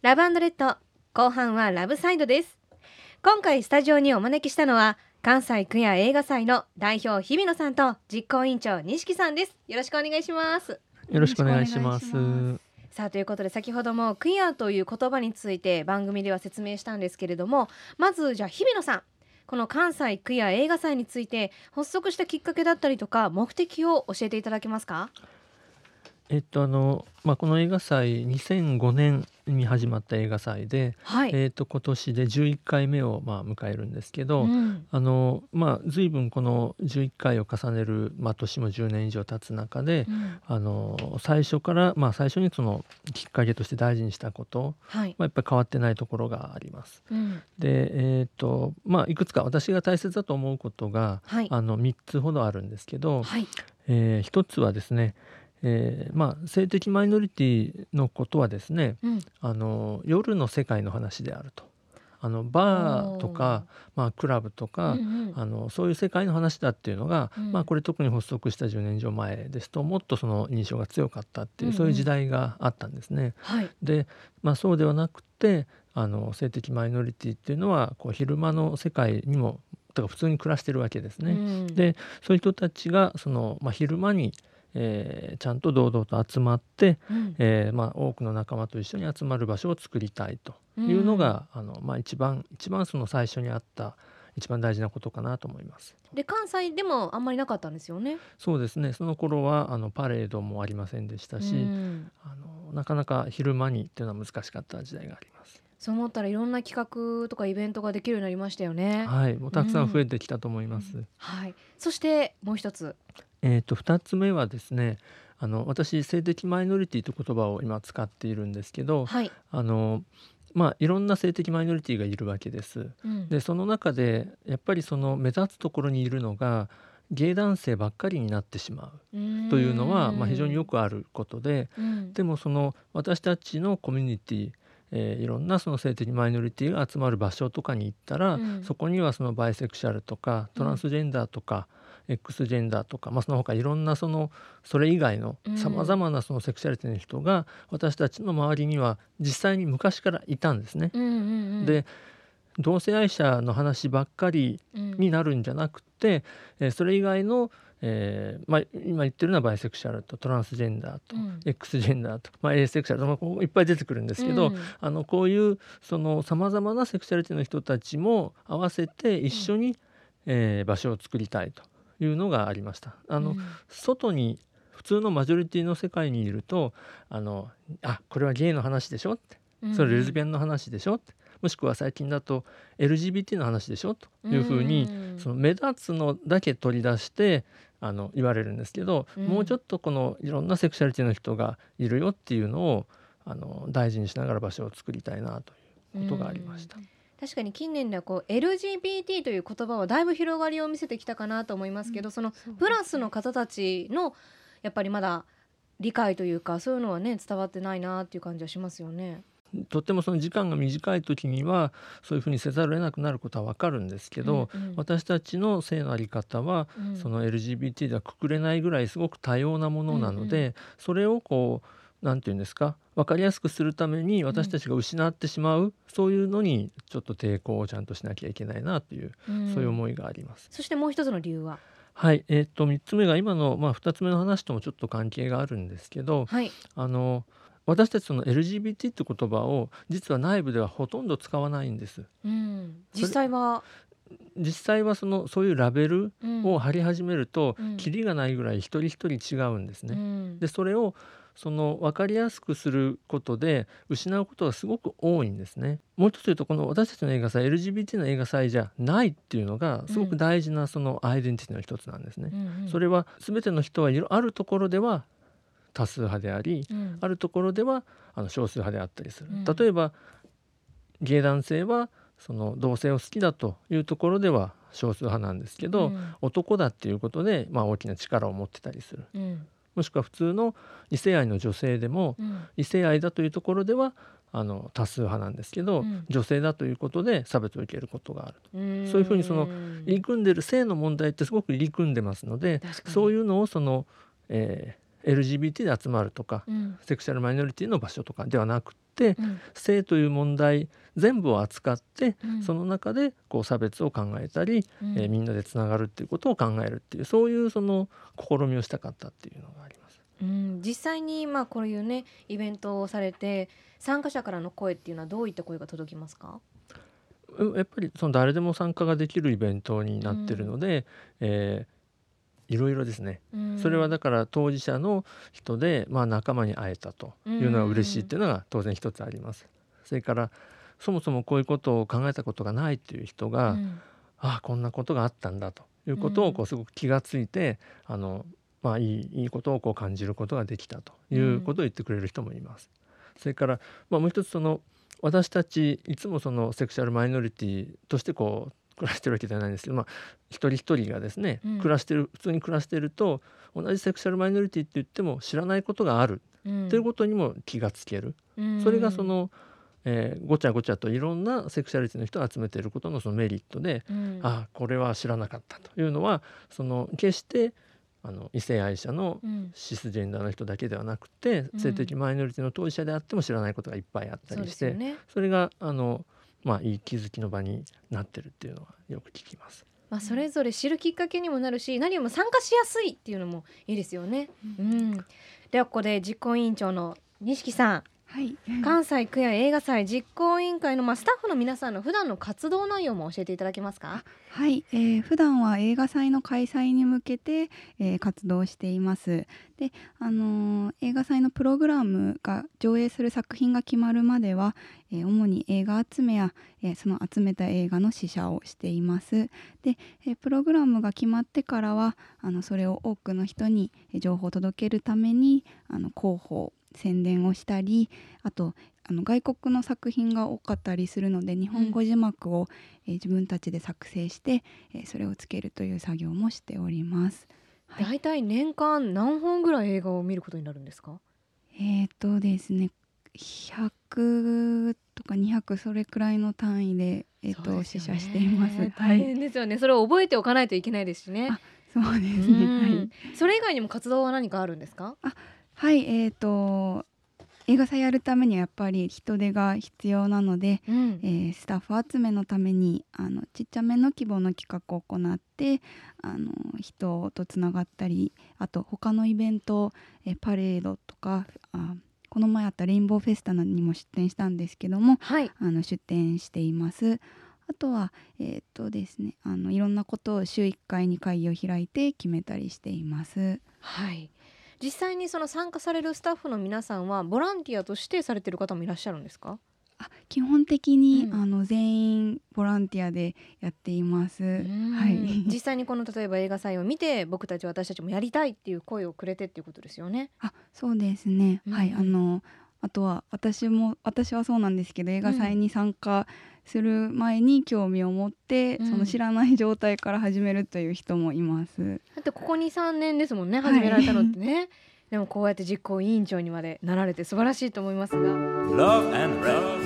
ラブ&レッド後半はラブサイドです。今回スタジオにお招きしたのは関西クヤ映画祭の代表日比野さんと実行委員長錦さんです。よろしくお願いします。 よろしくお願いします。 さあということで先ほどもクヤという言葉について番組では説明したんですけれども、まずじゃあ日比野さん、この関西クヤ映画祭について発足したきっかけだったりとか目的を教えていただけますか？ この映画祭2005年に始まった映画祭で、 はい、 今年で11回目を迎えるんですけど、 うん、 随分この11回を重ねる、年も10年以上経つ中で、 うん、 最初から、最初にそのきっかけとして大事にしたこと、 はい、 やっぱり変わってないところがあります。 うん、 で、いくつか私が大切だと思うことがはい、 3つほどあるんですけど、 はい、 1つはですね、性的マイノリティのことはですね、 うん、 夜の世界の話であると。バーとか、クラブとか、 うんうんそういう世界の話だっていうのが、 うんこれ特に発足した10年以上前ですともっとその印象が強かったっていう、そういう時代があったんですね。 はい、 で、そうではなくて性的マイノリティっていうのはこう昼間の世界にもだから普通に暮らしてるわけですね。 うん、 でそういう人たちがその、昼間にちゃんと堂々と集まって、 うん、 多くの仲間と一緒に集まる場所を作りたいとういうのん、 が、一番その最初にあった一番大事なことかなと思います。 で関西でもあんまりなかったんですよね。 そうですね、その頃はパレードもありませんでしたうし、 ん、 なかなか昼間にっていうのは難しかった時代があります。 そう思ったらいろんな企画とかイベントができるようになりましたよね。 はい、もううたくさん増えん、 てきたと思います。 はい。そしてもう一つ、 2つ目はですね、私性的マイノリティという言葉を今使っているんですけど、 はい、 あのいろんな性的マイノリティがいるわけです。 うん、 でその中でやっぱりその目立つところにいるのがゲイ男性ばっかりになってしまううというのは、非常によん、 くあることで、 うん、 でもその私たちのコミュニティ、いろんなその性的マイノリティが集まる場所とかに行ったら、 うん、 そこにはそのバイセクシャルとかトランスジェンダーとか、X ジェンダーとか、その他いろんなそれ以外のさまざまなそのセクシャリティの人が私たちの周りには実際に昔からいたんですね。 うん、うん、うん、 で同性愛者の話ばっかりうん、 になるんじゃなくて、それ以外の、今言ってるのはバイセクシャルとトランスジェンダーと、 うん、 X ジェンダーと、エーセクシャルと、こういっぱい出てくるんですけど、 うん、 こういうそのさまざまなセクシャリティの人たちも合わせて一緒に、場所を作りたいというのがありました。 うん、 外に普通のマジョリティの世界にいるとこれはゲイの話でしょって、 うん、 それレズビアンの話でしょって、もしくは最近だと LGBT の話でしょというふうに、その目立つのだけ取り出して言われるんですけど、もうちょっとこのいろんなセクシャリティの人がいるよっていうのを大事にしながら場所を作りたいなということがありました。 確かに近年ではこう LGBT という言葉はだいぶ広がりを見せてきたかなと思いますけど、そのプラスの方たちのやっぱりまだ理解というかそういうのはね伝わってないなっていう感じはしますよね。 とってもその時間が短い時にはそういうふうにせざるを得なくなることは分かるんですけど、 うんうん私たちの性の在り方は、 うんその LGBT ではくくれないぐらいすごく多様なものなので、 うんうん、 それをこうなんていうんですか、分かりやすくするために私たちが失ってしまう、そういうのにちょっと抵抗をちゃんとしなきゃいけないなという、そういう思いがあります。 そしてもう一つの理由は、 はい、3つ目が今の、2つ目の話ともちょっと関係があるんですけど、 はい、 あの私たちその LGBT って言葉を実は内部ではほとんど使わないんです。 うん、実それ際は、 実際はそういうラベルを貼り始めると、 うんキリがないぐらい一人一人違うんですうね。 んでそれを分かりやすくすることで失うことがすごく多いんですね。もう一つ言うとこの私たちの映画祭 LGBT の映画祭じゃないっていうのがすごく大事なそのアイデンティティの一つなんですね。 うんうん、 それは全ての人はあるところでは多数派であり、 うんあるところでは少数派であったりする。 うん例えばゲイ男性はその同性を好きだというところでは少数派なんですけど、 うん男だっていうことで、大きな力を持ってたりする。 うんもしくは普通の異性愛の女性でも、 うん異性愛だというところでは多数派なんですけど、 うん女性だということで差別を受けることがある。 うんそういうふうに入り組んでる性の問題ってすごく入り組んでますので、 確かにそういうのを LGBT で集まるとか、セクシャルマイノリティの場所とかではなくて、性という問題全部を扱って、その中でこう差別を考えたり、みんなでつながるっていうことを考えるっていう、そういうその試みをしたかったっていうのがあります。 実際にこういうねイベントをされて参加者からの声っていうのはどういった声が届きますか？ やっぱりその誰でも参加ができるイベントになってるので、いろいろですね、それはだから当事者の人で、仲間に会えたというのは嬉しいっていうのが当然一つあります。それからそもそもこういうことを考えたことがないっていう人が、こんなことがあったんだということをすごく気がついて、いいことを感じることができたということを言ってくれる人もいます。それから、もう一つ私たちいつもセクシャルマイノリティとして暮らしてるわけじゃないんですけど、一人一人がですね、普通に暮らしてると同じセクシャルマイノリティって言っても知らないことがあるということにも気がつける、それがごちゃごちゃといろんなセクシャリティの人を集めていることのメリットで、これは知らなかったというのは決して異性愛者のシスジェンダーの人だけではなくて、性的マイノリティの当事者であっても知らないことがいっぱいあったりして、それがいい気づきの場になってるっていうのはよく聞きます。 それぞれ知るきっかけにもなるし、何よりも参加しやすいっていうのもいいですよね。ではここで実行委員長の錦さん、関西クヤ映画祭実行委員会のスタッフの皆さんの普段の活動内容も教えていただけますか？ 普段は映画祭の開催に向けて、活動しています。で、映画祭のプログラムが上映する作品が決まるまでは、主に映画集めや、その集めた映画の試写をしています。で、プログラムが決まってからはそれを多くの人に情報を届けるために広報宣伝をしたり、あと外国の作品が多かったりするので日本語字幕を、自分たちで作成して、それをつけるという作業もしております。 だいたい年間何本ぐらい映画を見ることになるんですか？ ですね、100とか200、それくらいの単位で、試写しています。 大変ですよね。それを覚えておかないといけないですしね。 そうですね。 それ以外にも活動は何かあるんですか？ 映画祭やるためにはやっぱり人手が必要なので、スタッフ集めのためにちっちゃめの規模の企画を行って人とつながったり、あと他のイベント、パレードとかこの前あったレインボーフェスタにも出展したんですけども、出展しています。あとはですね、いろんなことを週1回に会議を開いて決めたりしています。 実際に参加されるスタッフの皆さんはボランティアとしてされてる方もいらっしゃるんですか？ 基本的に、全員ボランティアでやっています。 実際に例えば映画祭を見て私たちもやりたいっていう声をくれてっていうことですよね。 そうですね。あとは私はそうなんですけど、映画祭に参加する前に興味を持って、知らない状態から始めるという人もいます。 だってここ 2,3 年ですもんね、始められたのってね。でもこうやって実行委員長にまでなられて素晴らしいと思いますが。 Love and Red.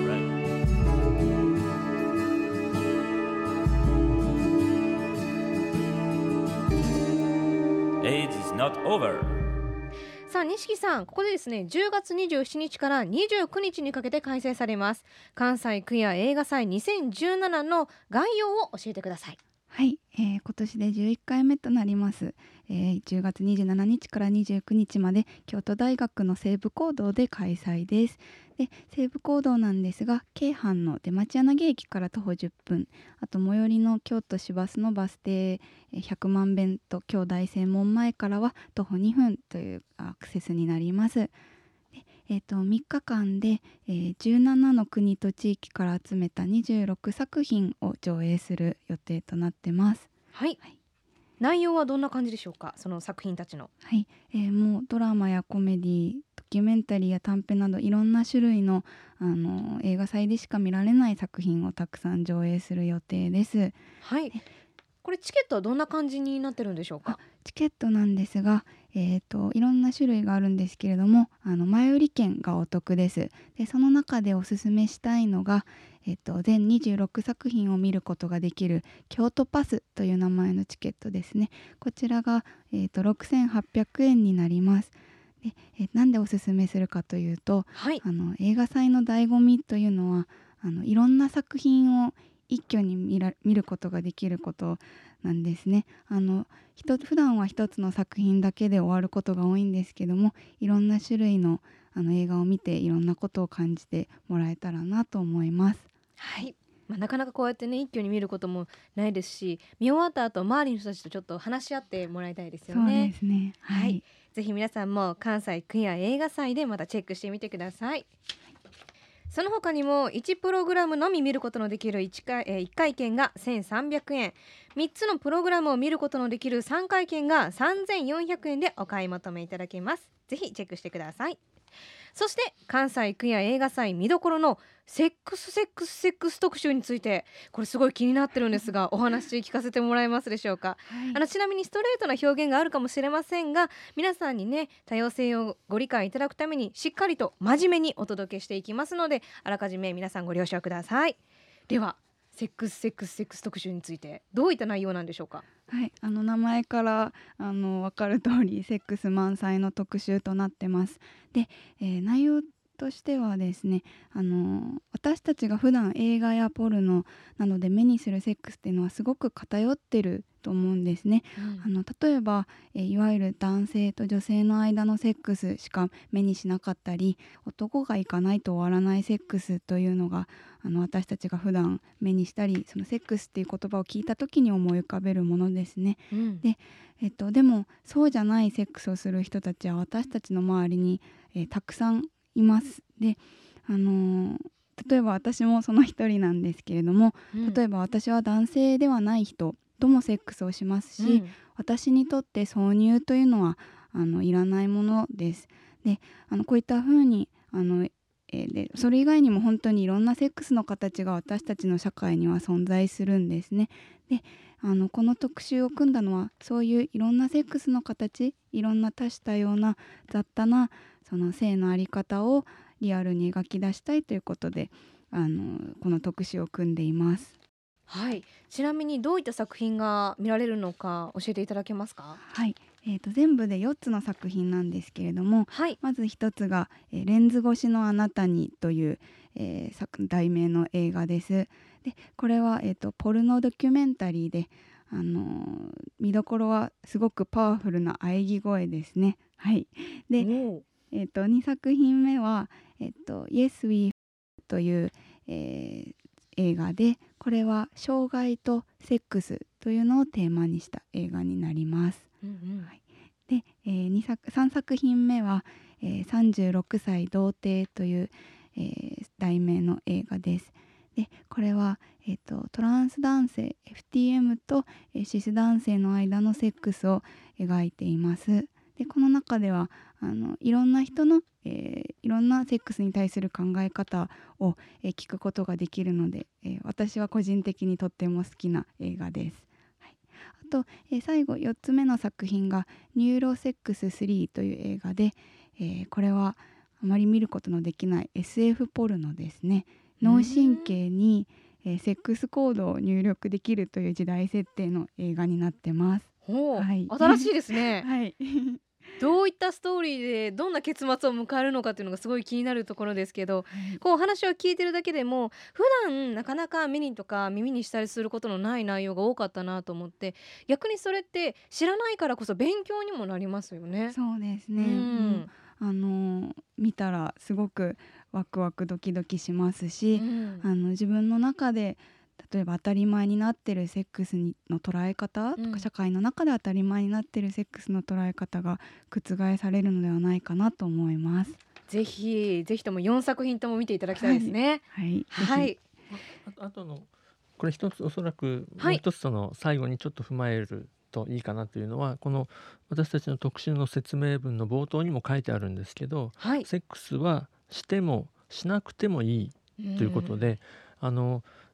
AIDS is not over. さあ錦さん、ここでですね、10月27日から29日にかけて開催されます関西クヤ映画祭2017の概要を教えてください。 今年で11回目となります。10月27日から29日まで京都大学の西部講堂で開催です。で、西部講堂なんですが、京阪の出町柳駅から徒歩10分、あと最寄りの京都市バスのバス停100万遍と京大正門前からは徒歩2分というアクセスになります。3日間で、17の国と地域から集めた26作品を上映する予定となってます。 内容はどんな感じでしょうか、その作品たちの。 もうドラマやコメディ、ドキュメンタリーや短編などいろんな種類の、映画祭でしか見られない作品をたくさん上映する予定です。 これチケットはどんな感じになってるんでしょうか？ チケットなんですが、いろんな種類があるんですけれども、前売り券がお得です。で、その中でおすすめしたいのが、全26作品を見ることができる京都パスという名前のチケットですね。こちらが、6800円になります。で、なんでおすすめするかというと、 はい。 映画祭の醍醐味というのは、いろんな作品を一挙に見ることができることなんですね。普段は一つの作品だけで終わることが多いんですけども、いろんな種類の映画を見ていろんなことを感じてもらえたらなと思います。 はい。なかなかこうやってね、一挙に見ることもないですし、見終わった後周りの人たちとちょっと話し合ってもらいたいですよそうね。 ですね。ははい。 い。 ぜひ皆さんも関西クイア映画祭でまたチェックしてみてください。その他にも1プログラムのみ見ることのできる1回券が1300円、3つのプログラムを見ることのできる3回券が3400円でお買い求めいただけます。ぜひチェックしてください。そして関西クイア映画祭見どころのセックス特集について、これすごい気になってるんですが、お話聞かせてもらえますでしょうか。ちなみにストレートな表現があるかもしれませんが、皆さんにね、多様性をご理解いただくためにしっかりと真面目にお届けしていきますので、あらかじめ皆さんご了承ください。ではセックス特集についてどういった内容なんでしょうか。 はい、名前から分かる通りセックス満載の特集となってます。で、内容としてはですね、私たちが普段映画やポルノなどで目にするセックスっていうのはすごく偏ってると思うんですね。例えば、いわゆる男性と女性の間のセックスしか目にしなかったり、男が行かないと終わらないセックスというのが私たちが普段目にしたり、そのセックスっていう言葉を聞いた時に思い浮かべるものですね。で、でもそうじゃないセックスをする人たちは私たちの周りに、たくさんいます。で、例えば私もその一人なんですけれども、例えば私は男性ではない人ともセックスをしますし、私にとって挿入というのはいらないものです。で、こういったふうにでそれ以外にも本当にいろんなセックスの形が私たちの社会には存在するんですね。で、この特集を組んだのはそういういろんなセックスの形、いろんな多種多様な雑多なその性の在り方をリアルに描き出したいということでこの特集を組んでいます。 はい。ちなみにどういった作品が見られるのか教えていただけますか。 はい、全部で4つの作品なんですけれども、 はい。 まず1つが、レンズ越しのあなたにという、題名の映画です。で、これは、ポルノドキュメンタリーで、見どころはすごくパワフルな喘ぎ声ですね。はい。で、2作品目は、Yes We という、映画で、これは障害とセックスというのをテーマにした映画になります。はい、で、3作品目は、36歳童貞という、題名の映画です。で、これは、トランス男性 FTM と、シス男性の間のセックスを描いています。で、この中ではいろんな人の、いろんなセックスに対する考え方を、聞くことができるので、私は個人的にとっても好きな映画です。はい、あと、最後4つ目の作品がニューロセックス3という映画で、これはあまり見ることのできない SF ポルノですね。脳神経に、セックスコードを入力できるという時代設定の映画になってます。はい、 新しいですね。 はい。 どういったストーリーでどんな結末を迎えるのかっていうのがすごい気になるところですけど、こう話を聞いてるだけでも普段なかなか目にとか耳にしたりすることのない内容が多かったなと思って、逆にそれって知らないからこそ勉強にもなりますよね。 そうですね。見たらすごくワクワクドキドキしますし、自分の中で例えば当たり前になってるセックスの捉え方とか、社会の中で当たり前になってるセックスの捉え方が覆されるのではないかなと思います。 ぜひとも4作品とも見ていただきたいですね。 はい、 はい。 あとのこれ一つおそらくもう一つその最後にちょっと踏まえるといいかなというのは、この私たちの特集の説明文の冒頭にも書いてあるんですけど、セックスはしてもしなくてもいいということで、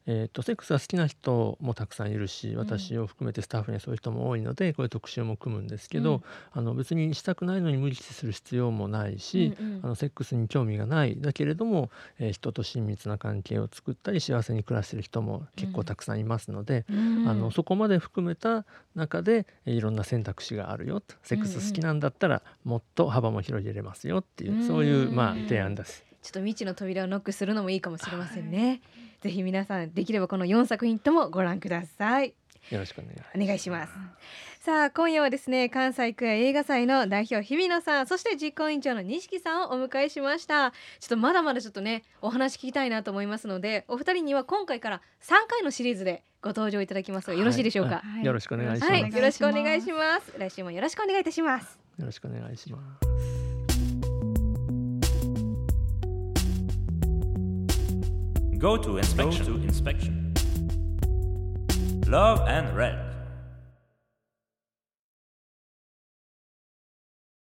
セックスが好きな人もたくさんいるし、私を含めてスタッフにはそういう人も多いのでこういう特集も組むんですけど、別にしたくないのに無理する必要もないし、セックスに興味がないだけれども、人と親密な関係を作ったり幸せに暮らしている人も結構たくさんいますので、そこまで含めた中でいろんな選択肢があるよと、セックス好きなんだったらもっと幅も広げれますよっていう、そういう提案です。 ちょっと未知の扉をノックするのもいいかもしれませんね。ぜひ皆さんできればこの4作品ともご覧ください。 よろしくお願いします。さあ今夜はですね、関西クエア映画祭の代表日比野さん、そして実行委員長の錦さんをお迎えしました。ちょっとまだまだちょっとねお話聞きたいなと思いますので、お二人には今回から3回のシリーズでご登場いただきますがよろしいでしょうか。 よろしくお願いします。 よろしくお願いします。来週もよろしくお願いいたします。 よろしくお願いします。 Go to inspection. Love and Red.